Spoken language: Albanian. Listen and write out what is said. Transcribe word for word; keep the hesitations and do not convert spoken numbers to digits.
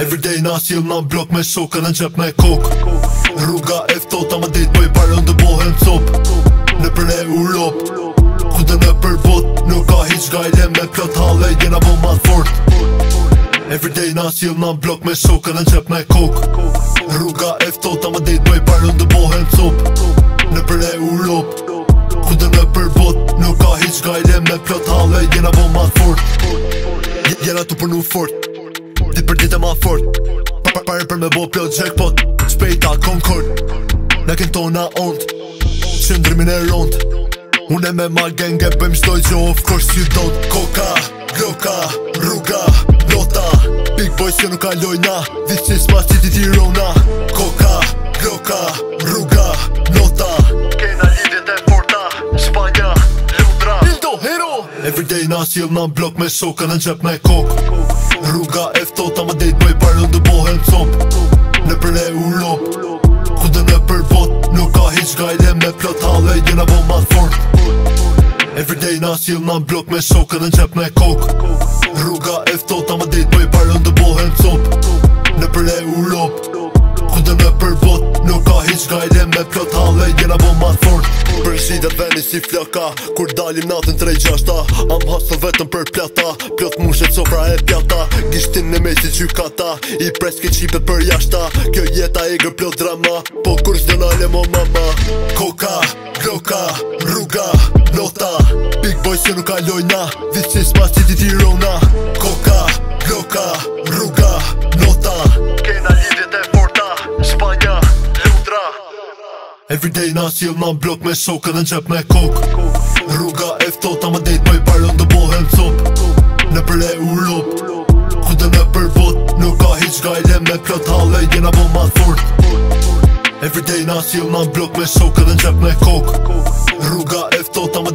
Everyday na s'jell na blok me shoka në gjep me kok. Rruga e ftota më dit bëj parën dë bohem cop. Në për e Urop, ku dë në për bot, nuk ka hiq gajle me plot hale, jena bo ma fort. Everyday na s'jell na blok me shoka në gjep me kok. Rruga e ftota më dit bëj parën dë bohem cop. Në për e Urop, ku dë në për bot, nuk ka hiq gajle me plot hale, jena bo ma fort. Jena tu përnu fort, dit për dit e ma fort. Pare për me bo plot jackpot, shpejta Concord. Në ken tona ond, qëndrimin e rond. Une me ma genge bëjmë shdoj gjo, of course you don't. Koka, groka, rruga, nota. Big boys që nuk kalojna, vicis ma qiti tirona. Koka, groka, rruga, nota. Kena lidjet e forta, Spanja, Lundra, Ildo, hero. Everyday na s'jell na blok me shoka në gjep me kok. Rruga e ftota më dit bëj parën dë bohem cop. Në për e Urop, ku dë në për bot, nuk ka hiq gajle me plot hale, jena bo ma fort. Everyday na s'jell na blok me shoka në gjep me kok. Rruga e ftota më dit bëj parën dë bohem cop. Në për e Urop, ku dë në për bot, nuk ka hiq gajle me plot hale, jena bo ma fort. Për shidet veni si flaka, kur dalim natën tre gjashta. Am hustle vetëm për plata, plot mushet sofra e pjata. Gishtin në mesi gjykata, i preske qipet për jashta. Kjo jeta e gër plot drama, po kur s'do nale mo mama. Koka, groka, rruga, nota. Big boys që nuk kalojna, vicis ma qiti tirona. Koka, groka, rruga, nota. Kena lidjet e forta, Spanja, Lundra. Everyday na s'jell na blok me shoka në gjep me kok. Rruga e ftota më dit bëj parën dë bohem cop. Në për e Urop, ku dë në për bot, nuk ka hiq gajle me plot hale, jena bo ma fort. Everyday na s'jell na blok me shoka në gjep me kok. Rruga e ftota më